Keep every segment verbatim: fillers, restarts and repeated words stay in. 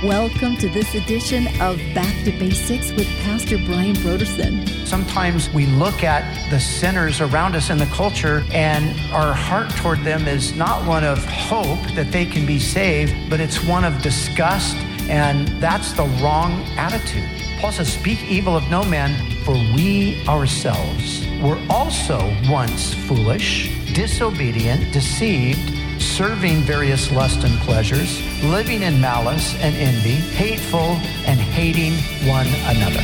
Welcome to this edition of Back to Basics with Pastor Brian Brodersen. Sometimes we look at the sinners around us in the culture and our heart toward them is not one of hope that they can be saved, but it's one of disgust, and that's the wrong attitude. Paul says, speak evil of no man, for we ourselves were also once foolish, disobedient, deceived, serving various lusts and pleasures, living in malice and envy, hateful and hating one another.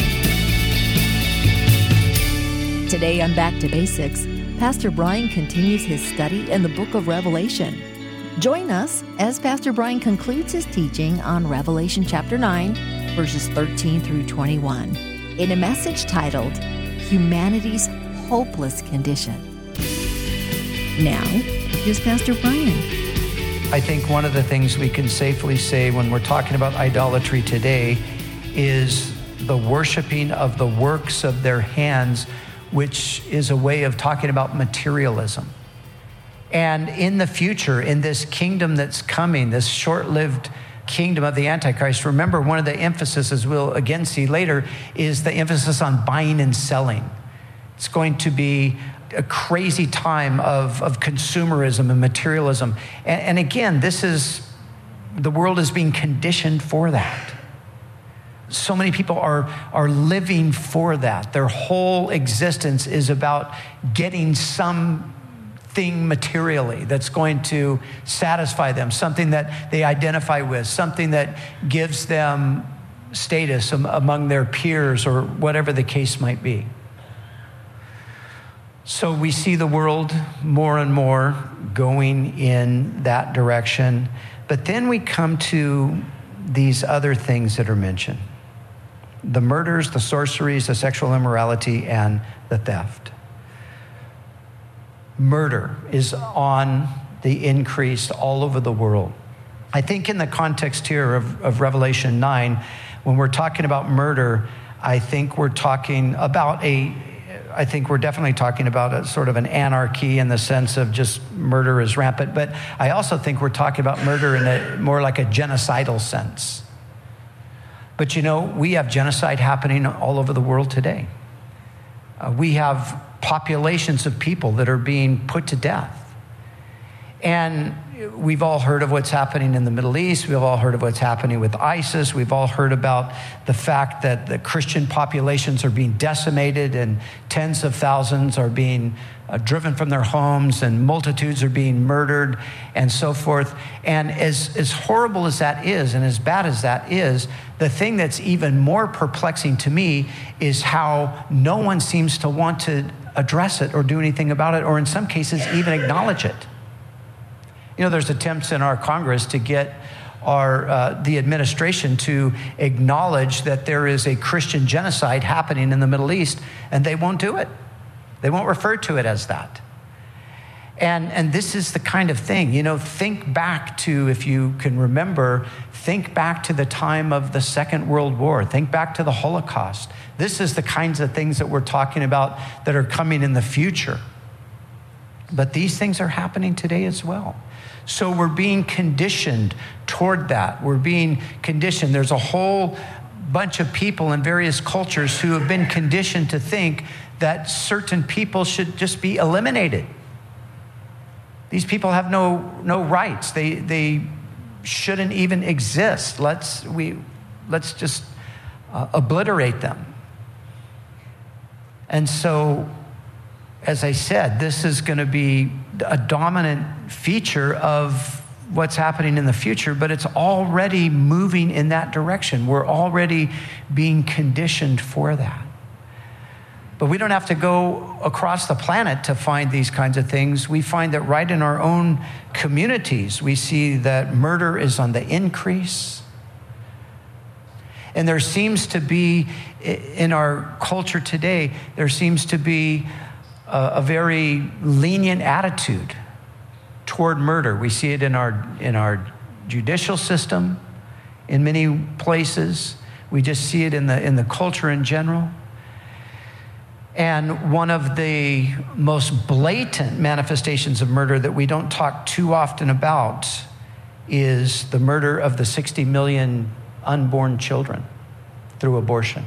Today on Back to Basics, Pastor Brian continues his study in the book of Revelation. Join us as Pastor Brian concludes his teaching on Revelation chapter nine, verses thirteen through twenty-one, in a message titled, Humanity's Hopeless Condition. Now, here's Pastor Brian. I think one of the things we can safely say when we're talking about idolatry today is the worshiping of the works of their hands, which is a way of talking about materialism. And in the future, in this kingdom that's coming, this short-lived kingdom of the Antichrist, remember one of the emphasis, as we'll again see later, is the emphasis on buying and selling. It's going to be a crazy time of, of consumerism and materialism. And, and again, this is, the world is being conditioned for that. So many people are, are living for that. Their whole existence is about getting something materially that's going to satisfy them, something that they identify with, something that gives them status among their peers or whatever the case might be. So we see the world more and more going in that direction. But then we come to these other things that are mentioned. The murders, the sorceries, the sexual immorality, and the theft. Murder is on the increase all over the world. I think in the context here of, of Revelation nine, when we're talking about murder, I think we're talking about a I think we're definitely talking about a sort of an anarchy in the sense of just murder is rampant. But I also think we're talking about murder in a more like a genocidal sense. But you know, we have genocide happening all over the world today. Uh, we have populations of people that are being put to death. And we've all heard of what's happening in the Middle East. We've all heard of what's happening with ISIS. We've all heard about the fact that the Christian populations are being decimated and tens of thousands are being uh, driven from their homes and multitudes are being murdered and so forth. And as, as horrible as that is and as bad as that is, the thing that's even more perplexing to me is how no one seems to want to address it or do anything about it, or in some cases even acknowledge it. You know, there's attempts in our Congress to get our uh, the administration to acknowledge that there is a Christian genocide happening in the Middle East, and they won't do it. They won't refer to it as that. And, and this is the kind of thing, you know, think back to, if you can remember, think back to the time of the Second World War. Think back to the Holocaust. This is the kinds of things that we're talking about that are coming in the future. But these things are happening today as well. So we're being conditioned toward that. We're being conditioned. There's a whole bunch of people in various cultures who have been conditioned to think that certain people should just be eliminated. These people have no no rights. They they shouldn't even exist. Let's we let's just uh, obliterate them. And so, as I said, this is going to be a dominant feature of what's happening in the future, but it's already moving in that direction. We're already being conditioned for that. But we don't have to go across the planet to find these kinds of things. We find that right in our own communities, we see that murder is on the increase. And there seems to be, in our culture today, there seems to be a, a very lenient attitude toward murder. We see it in our in our judicial system, in many places. We just see it in the in the culture in general. And one of the most blatant manifestations of murder that we don't talk too often about is the murder of the sixty million unborn children through abortion.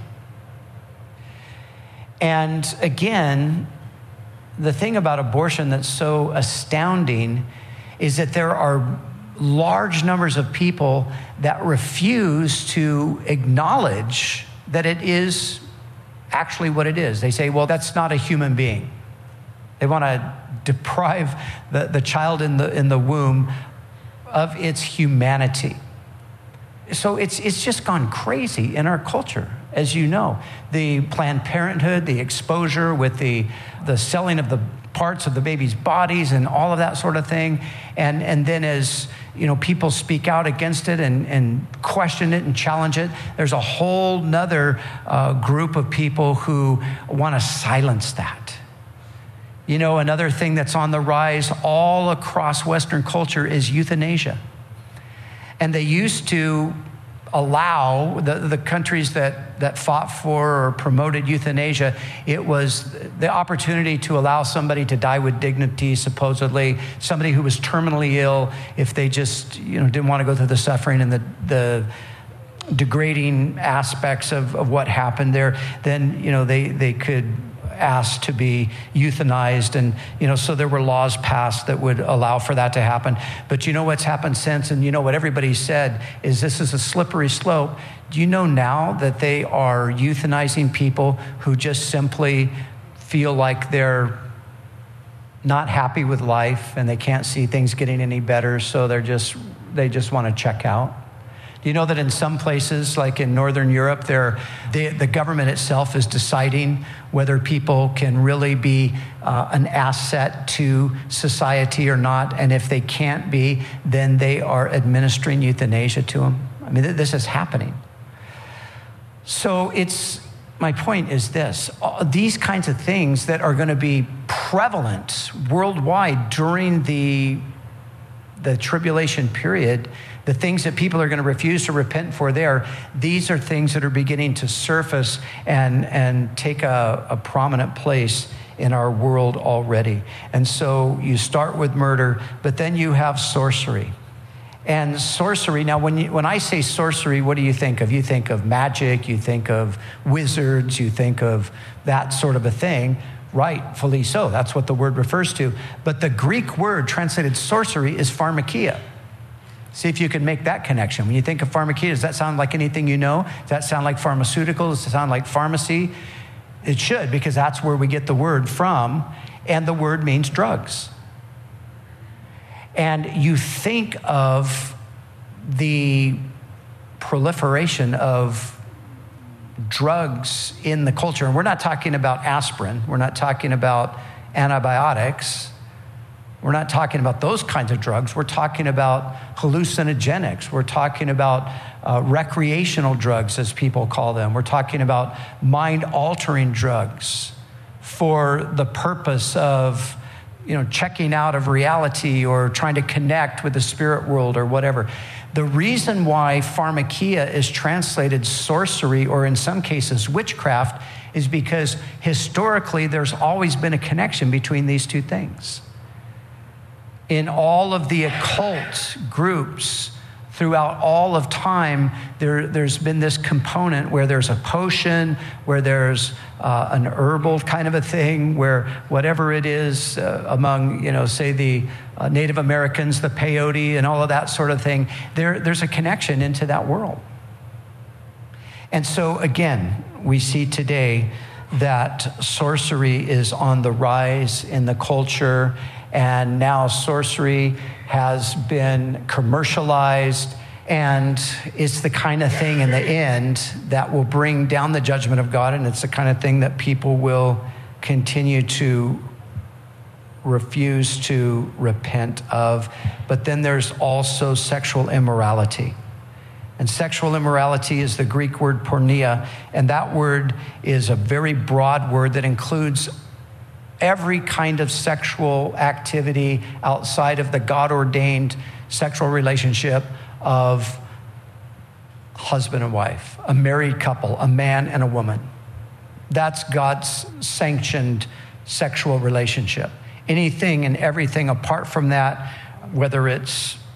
And again, the thing about abortion that's so astounding is that there are large numbers of people that refuse to acknowledge that it is actually what it is. They say, well, that's not a human being. They want to deprive the, the child in the, in the womb of its humanity. So it's, it's just gone crazy in our culture, as you know. The Planned Parenthood, the exposure with the, the selling of the parts of the baby's bodies and all of that sort of thing. And, and then as you know, people speak out against it and, and question it and challenge it, there's a whole nother uh, group of people who want to silence that. You know, another thing that's on the rise all across Western culture is euthanasia. And they used to allow the, the countries that, that fought for or promoted euthanasia, it was the opportunity to allow somebody to die with dignity, supposedly, somebody who was terminally ill, if they just, you know, didn't want to go through the suffering and the, the degrading aspects of, of what happened there, then, you know, they, they could asked to be euthanized. And, you know, so there were laws passed that would allow for that to happen. But you know what's happened since? And you know what everybody said is this is a slippery slope. Do you know now that they are euthanizing people who just simply feel like they're not happy with life and they can't see things getting any better, so they're just, they just want to check out? Do you know that in some places, like in Northern Europe, they're, they, the government itself is deciding whether people can really be uh, an asset to society or not, and if they can't be, then they are administering euthanasia to them? I mean, th- this is happening. So it's, my point is this, these kinds of things that are going to be prevalent worldwide during the, the tribulation period, the things that people are going to refuse to repent for there, these are things that are beginning to surface and, and take a, a prominent place in our world already. And so you start with murder, but then you have sorcery. And sorcery, now when you, when I say sorcery, what do you think of? You think of magic, you think of wizards, you think of that sort of a thing. Rightfully so, that's what the word refers to. But the Greek word translated sorcery is pharmakia. See if you can make that connection. When you think of pharmakia, does that sound like anything you know? Does that sound like pharmaceuticals? Does it sound like pharmacy? It should, because that's where we get the word from, and the word means drugs. And you think of the proliferation of drugs in the culture, and we're not talking about aspirin, we're not talking about antibiotics, we're not talking about those kinds of drugs. We're talking about hallucinogenics. We're talking about uh, recreational drugs, as people call them. We're talking about mind-altering drugs for the purpose of, you know, checking out of reality or trying to connect with the spirit world or whatever. The reason why pharmakia is translated sorcery, or in some cases witchcraft, is because historically there's always been a connection between these two things. In all of the occult groups throughout all of time, there, there's been this component where there's a potion, where there's uh, an herbal kind of a thing, where whatever it is uh, among, you know, say the uh, Native Americans, the peyote and all of that sort of thing, there, there's a connection into that world. And so again, we see today that sorcery is on the rise in the culture. And now sorcery has been commercialized, and it's the kind of thing in the end that will bring down the judgment of God, and it's the kind of thing that people will continue to refuse to repent of. But then there's also sexual immorality. And sexual immorality is the Greek word porneia, and that word is a very broad word that includes every kind of sexual activity outside of the God-ordained sexual relationship of husband and wife, a married couple, a man and a woman. That's God's sanctioned sexual relationship. Anything and everything apart from that, whether it's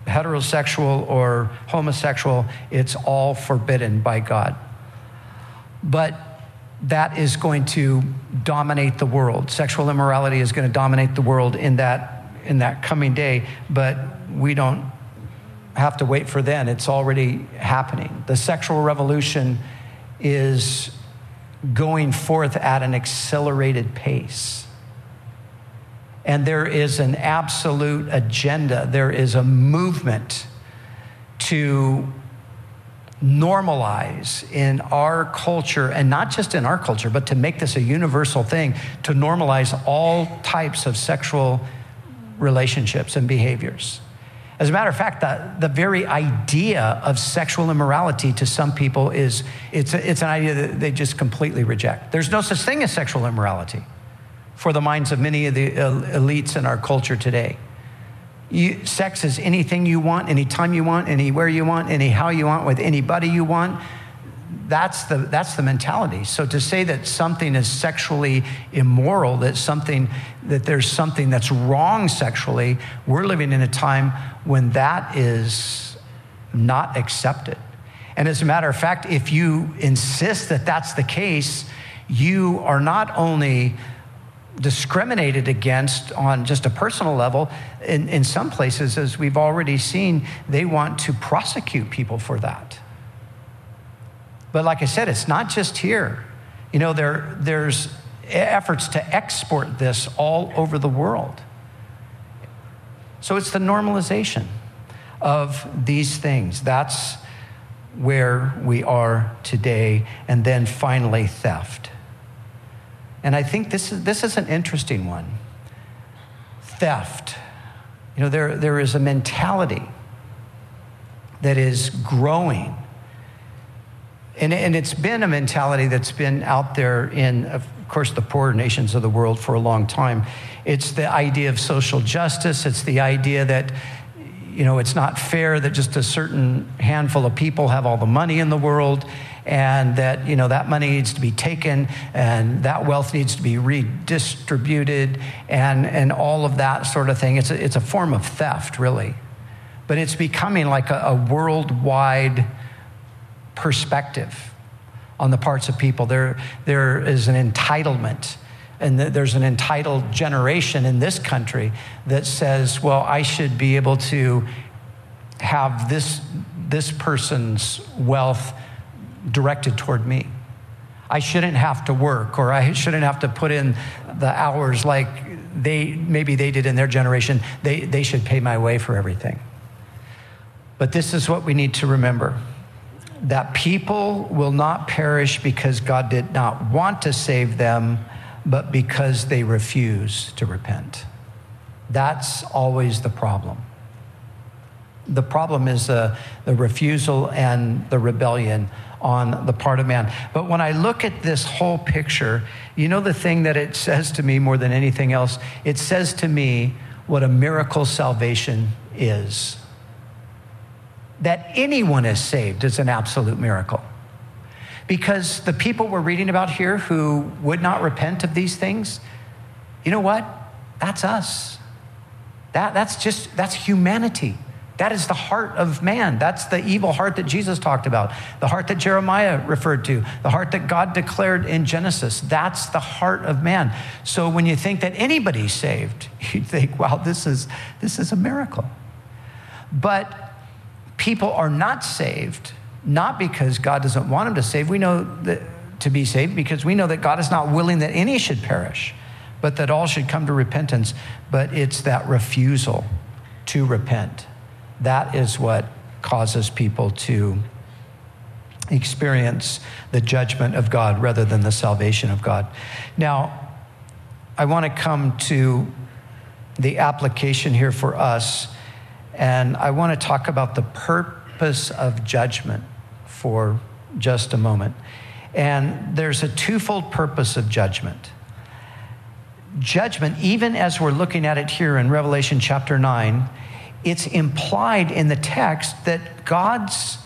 heterosexual or homosexual, it's all forbidden by God. But that is going to dominate the world. Sexual immorality is going to dominate the world in that, in that coming day, but we don't have to wait for then. It's already happening. The sexual revolution is going forth at an accelerated pace. And there is an absolute agenda. There is a movement to normalize in our culture, and not just in our culture, but to make this a universal thing, to normalize all types of sexual relationships and behaviors. As a matter of fact, the, the very idea of sexual immorality to some people is, it's, a, it's an idea that they just completely reject. There's no such thing as sexual immorality for the minds of many of the elites in our culture today. You, sex is anything you want, anytime you want, anywhere you want, anyhow you want, with anybody you want. That's the, that's the mentality. So to say that something is sexually immoral, that something, that there's something that's wrong sexually, we're living in a time when that is not accepted. And as a matter of fact, if you insist that that's the case, you are not only discriminated against on just a personal level. In, in some places, as we've already seen, they want to prosecute people for that. But like I said, it's not just here. You know, there, there's efforts to export this all over the world. So it's the normalization of these things. That's where we are today. And then finally, theft. And I think this is this is an interesting one. Theft. You know, there, there is a mentality that is growing. And, and it's been a mentality that's been out there in, of course, the poorer nations of the world for a long time. It's the idea of social justice. It's the idea that, you know, it's not fair that just a certain handful of people have all the money in the world, and that, you know, that money needs to be taken and that wealth needs to be redistributed and, and all of that sort of thing. It's a, it's a form of theft, really. But it's becoming like a, a worldwide perspective on the parts of people. There, there is an entitlement, and there's an entitled generation in this country that says, well, I should be able to have this, this person's wealth directed toward me. I shouldn't have to work, or I shouldn't have to put in the hours like they maybe they did in their generation. They, they should pay my way for everything. But this is what we need to remember, that people will not perish because God did not want to save them, but because they refuse to repent. That's always the problem. The problem is the, the refusal and the rebellion on the part of man. But when I look at this whole picture, you know the thing that it says to me more than anything else? It says to me what a miracle salvation is. That anyone is saved is an absolute miracle. Because the people we're reading about here who would not repent of these things, you know what? That's us. That, that's just, that's humanity. That is the heart of man. That's the evil heart that Jesus talked about, the heart that Jeremiah referred to, the heart that God declared in Genesis. That's the heart of man. So when you think that anybody's saved, you think, wow, this is, this is a miracle. But people are not saved, not because God doesn't want them to save. We know that to be saved because we know that God is not willing that any should perish, but that all should come to repentance. But it's that refusal to repent. That is what causes people to experience the judgment of God rather than the salvation of God. Now, I want to come to the application here for us, and I want to talk about the purpose of judgment for just a moment. And there's a twofold purpose of judgment. Judgment, even as we're looking at it here in Revelation chapter nine, it's implied in the text that God's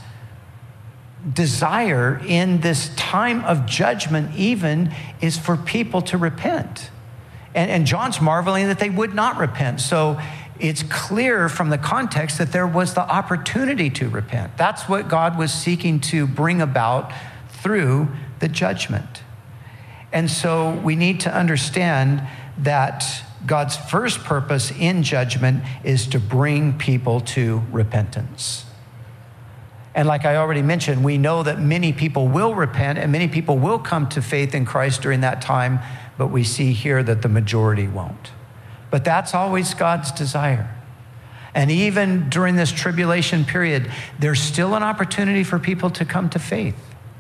desire in this time of judgment even is for people to repent. And, and John's marveling that they would not repent. So it's clear from the context that there was the opportunity to repent. That's what God was seeking to bring about through the judgment. And so we need to understand that God's first purpose in judgment is to bring people to repentance. And like I already mentioned, we know that many people will repent and many people will come to faith in Christ during that time, but we see here that the majority won't. But that's always God's desire. And even during this tribulation period, there's still an opportunity for people to come to faith.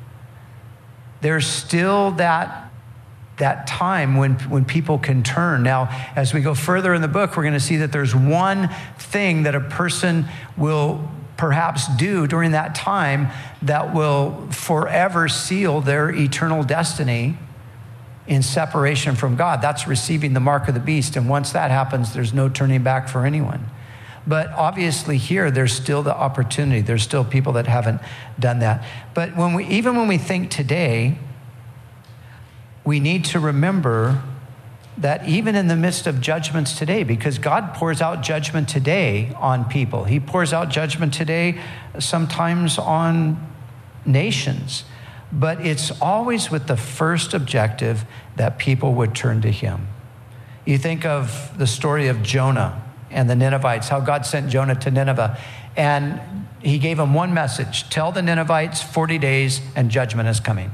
There's still that, that time when, when people can turn. Now, as we go further in the book, we're going to see that there's one thing that a person will perhaps do during that time that will forever seal their eternal destiny in separation from God. That's receiving the mark of the beast. And once that happens, there's no turning back for anyone. But obviously here, there's still the opportunity. There's still people that haven't done that. But when we, even when we think today, we need to remember that even in the midst of judgments today, because God pours out judgment today on people. He pours out judgment today sometimes on nations. But it's always with the first objective that people would turn to him. You think of the story of Jonah and the Ninevites, how God sent Jonah to Nineveh. And he gave them one message: tell the Ninevites forty days and judgment is coming.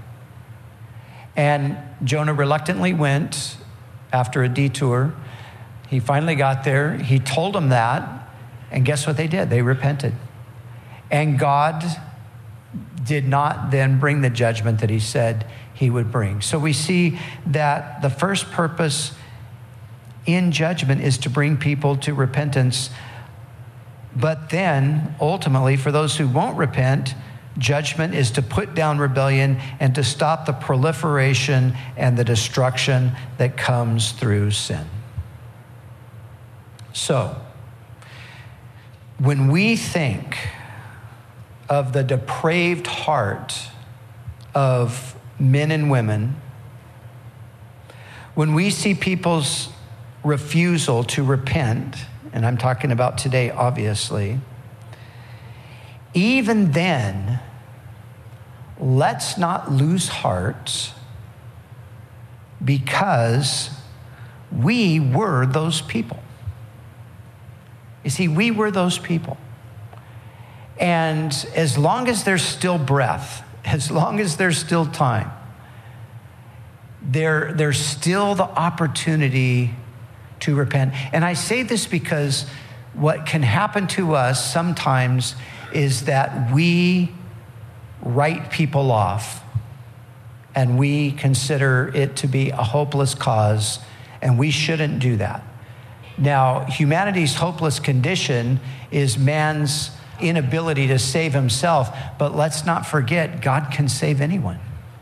And Jonah reluctantly went after a detour. He finally got there. He told them that. And guess what they did? They repented. And God did not then bring the judgment that he said he would bring. So we see that the first purpose in judgment is to bring people to repentance. But then, ultimately, for those who won't repent, judgment is to put down rebellion and to stop the proliferation and the destruction that comes through sin. So, when we think of the depraved heart of men and women, when we see people's refusal to repent, and I'm talking about today, obviously, even then, let's not lose heart, because we were those people. You see, we were those people. And as long as there's still breath, as long as there's still time, there, there's still the opportunity to repent. And I say this because what can happen to us sometimes is that we write people off and we consider it to be a hopeless cause, and we shouldn't do that. Now, humanity's hopeless condition is man's inability to save himself, but let's not forget, God can save anyone.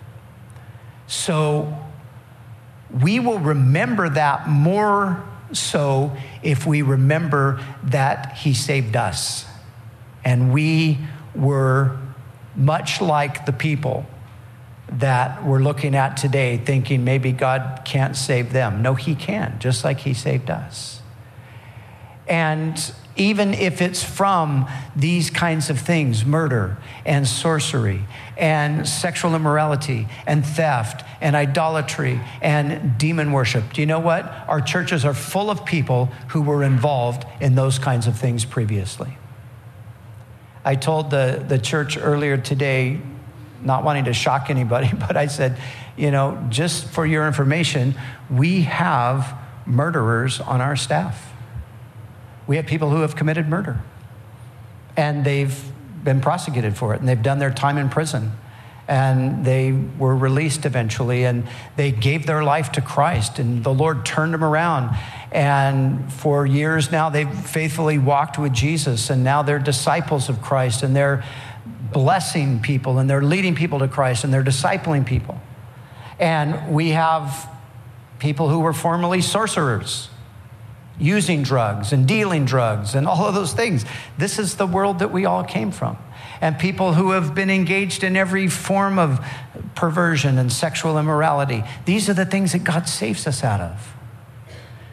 So we will remember that more so if we remember that he saved us. And we were much like the people that we're looking at today, thinking maybe God can't save them. No, he can, just like he saved us. And even if it's from these kinds of things, murder and sorcery and sexual immorality and theft and idolatry and demon worship. Do you know what? Our churches are full of people who were involved in those kinds of things previously. I told the, the church earlier today, not wanting to shock anybody, but I said, you know, just for your information, we have murderers on our staff. We have people who have committed murder, and they've been prosecuted for it, and they've done their time in prison, and they were released eventually, and they gave their life to Christ, and the Lord turned them around. And for years now, they've faithfully walked with Jesus, and now they're disciples of Christ, and they're blessing people, and they're leading people to Christ, and they're discipling people. And we have people who were formerly sorcerers, using drugs and dealing drugs and all of those things. This is the world that we all came from. And people who have been engaged in every form of perversion and sexual immorality. These are the things that God saves us out of.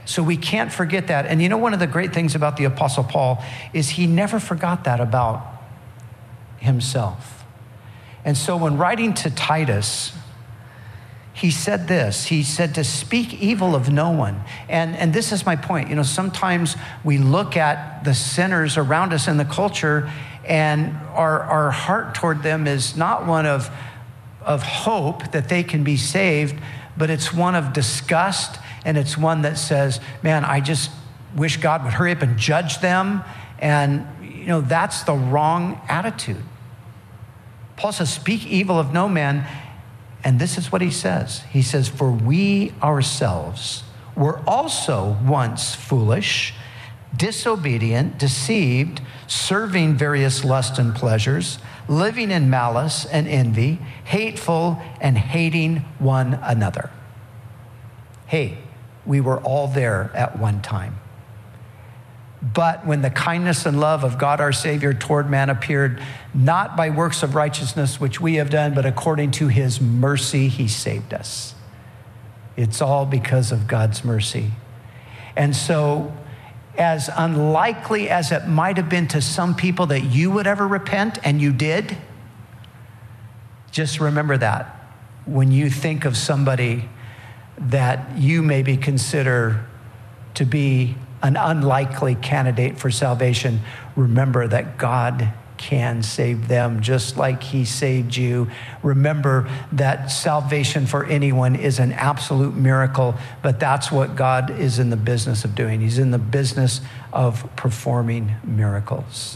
So we can't forget that. And you know, one of the great things about the Apostle Paul is he never forgot that about himself. And so when writing to Titus, he said this, he said to speak evil of no one. And, and this is my point. You know, sometimes we look at the sinners around us in the culture and our, our heart toward them is not one of, of hope that they can be saved, but it's one of disgust, and it's one that says, man, I just wish God would hurry up and judge them. And, you know, that's the wrong attitude. Paul says, speak evil of no man. And this is what he says. He says, for we ourselves were also once foolish, disobedient, deceived, serving various lusts and pleasures, living in malice and envy, hateful and hating one another. Hey, we were all there at one time. But when the kindness and love of God our Savior toward man appeared, not by works of righteousness which we have done, but according to his mercy, he saved us. It's all because of God's mercy. And so, as unlikely as it might have been to some people that you would ever repent, and you did, just remember that when you think of somebody that you maybe consider to be an unlikely candidate for salvation, remember that God can save them just like he saved you. Remember that salvation for anyone is an absolute miracle, but that's what God is in the business of doing. He's in the business of performing miracles.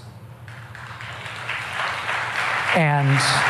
And,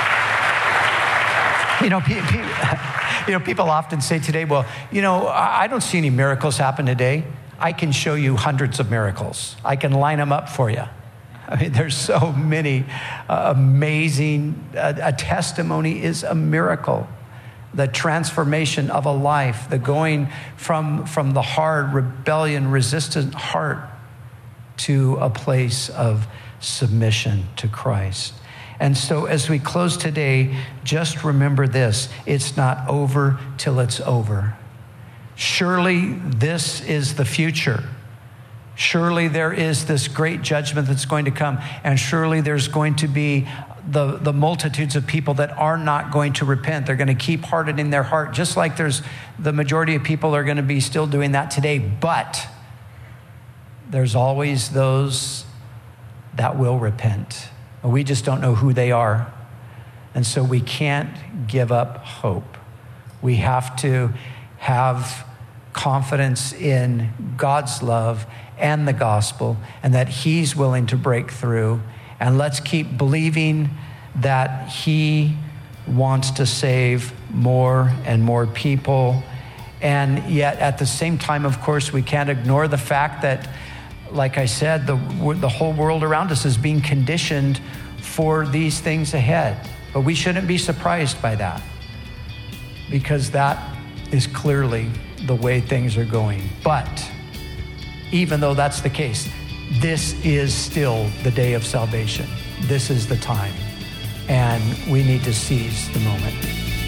you know, pe- pe- you know, people often say today, well, you know, I don't see any miracles happen today. I can show you hundreds of miracles. I can line them up for you. I mean, there's so many uh, amazing, uh, a testimony is a miracle. The transformation of a life, the going from, from the hard, rebellion, resistant heart to a place of submission to Christ. And so as we close today, just remember this, it's not over till it's over. Surely this is the future. Surely there is this great judgment that's going to come, and surely there's going to be the, the multitudes of people that are not going to repent. They're going to keep hardening their heart, just like there's the majority of people are going to be still doing that today. But there's always those that will repent. We just don't know who they are. And so we can't give up hope. We have to have confidence in God's love and the gospel, and that he's willing to break through. And let's keep believing that he wants to save more and more people. And yet at the same time, of course, we can't ignore the fact that, like I said, the, the whole world around us is being conditioned for these things ahead. But we shouldn't be surprised by that, because that is clearly the way things are going. But even though that's the case, this is still the day of salvation. This is the time, and we need to seize the moment.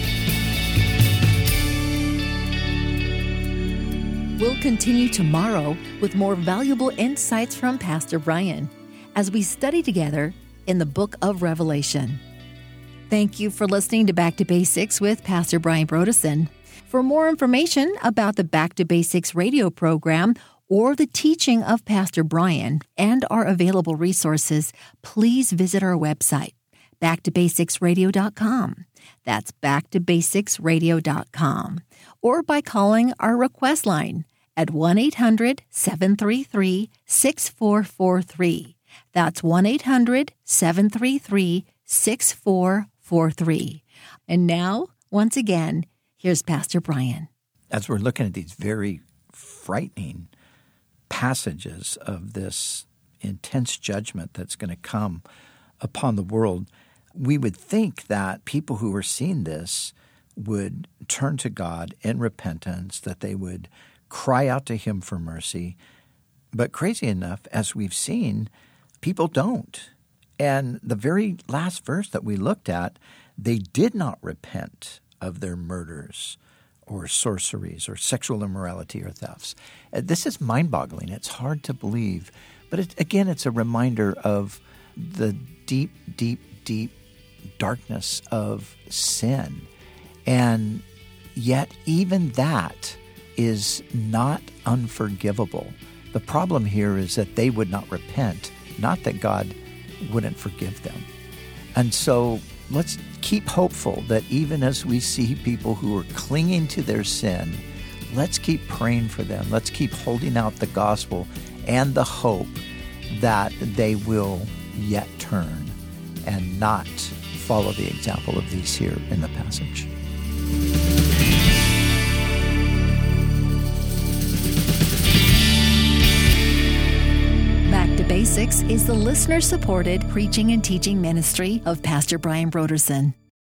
We'll continue tomorrow with more valuable insights from Pastor Brian as we study together in the book of Revelation. Thank you for listening to Back to Basics with Pastor Brian Brodesson. For more information about the Back to Basics radio program or the teaching of Pastor Brian and our available resources, please visit our website, back to basics radio dot com. That's back to basics radio dot com. Or by calling our request line at one eight hundred seven three three six four four three. That's one eight hundred seven three three six four four three. And now, once again, here's Pastor Brian. As we're looking at these very frightening passages of this intense judgment that's going to come upon the world, we would think that people who are seeing this would turn to God in repentance, that they would cry out to him for mercy. But crazy enough, as we've seen, people don't. And the very last verse that we looked at, they did not repent of their murders or sorceries or sexual immorality or thefts. Uh, this is mind-boggling. It's hard to believe. But it, again, it's a reminder of the deep, deep, deep darkness of sin. And yet even that is not unforgivable. The problem here is that they would not repent, not that God wouldn't forgive them. And so let's keep hopeful that even as we see people who are clinging to their sin, let's keep praying for them. Let's keep holding out the gospel and the hope that they will yet turn and not follow the example of these here in the passage. Back to Basics is the listener-supported preaching and teaching ministry of Pastor Brian Brodersen.